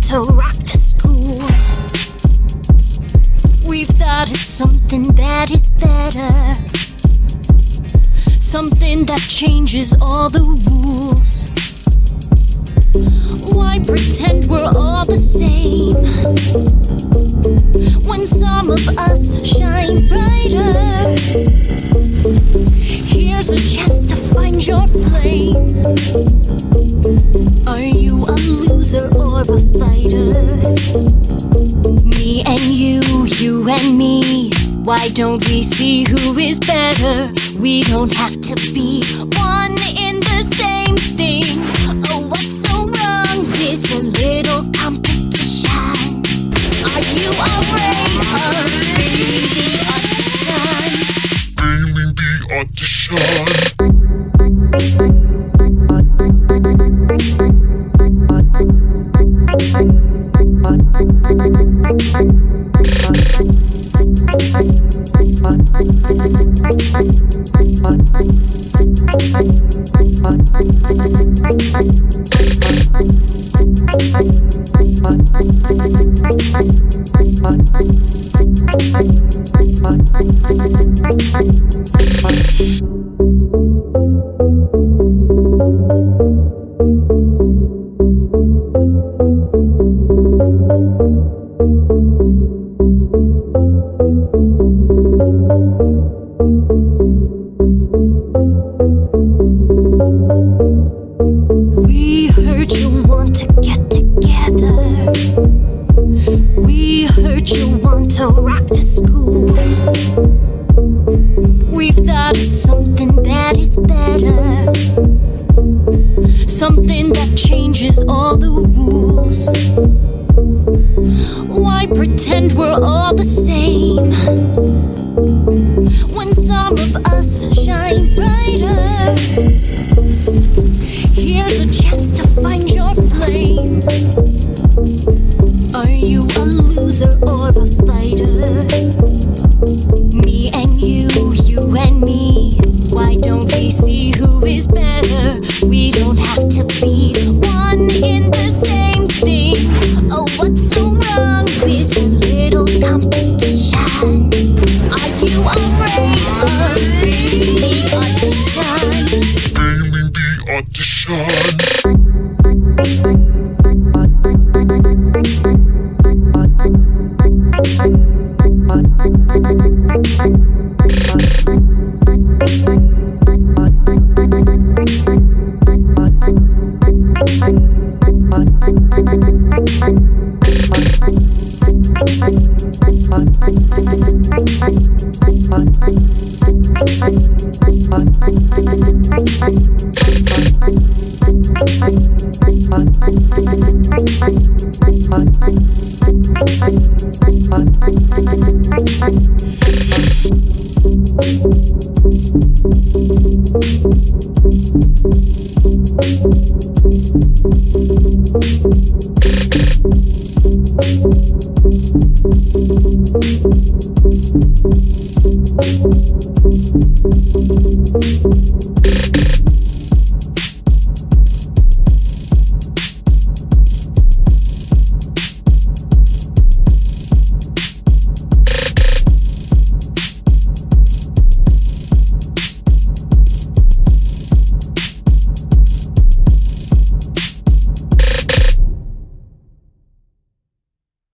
to rock the school. We've thought of something that is better, something that changes all the rules. Why pretend we're all the same when some of us shine brighter? Here's a chance to find your flame. Are you a loser or a fighter? Me and you and me. Why don't we see who is better? We don't have to be one in the same thing. Oh, what's so wrong with a little competition? Are you afraid of failing the audition? We heard you want to get together. We heard you want to rock the school. We've thought of something that is better, something that changes all the rules. Why pretend we're all the same when some of us shine brighter? Here's a chance to find your flame. Are you a loser or a fighter? Me and you and me. Why don't we see who is better? We don't have to be one in the same thing. Oh, what's so wrong with a little competition? Are you afraid of failing the audition? Failing the audition.